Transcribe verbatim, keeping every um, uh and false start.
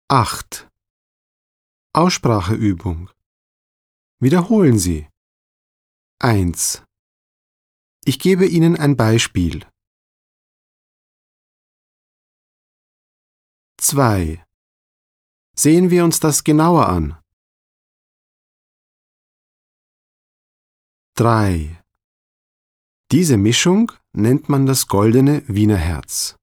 acht. Ausspracheübung. Wiederholen Sie. eins. Ich gebe Ihnen ein Beispiel. zwei. Sehen wir uns das genauer an. drei. Diese Mischung nennt man das goldene Wiener Herz.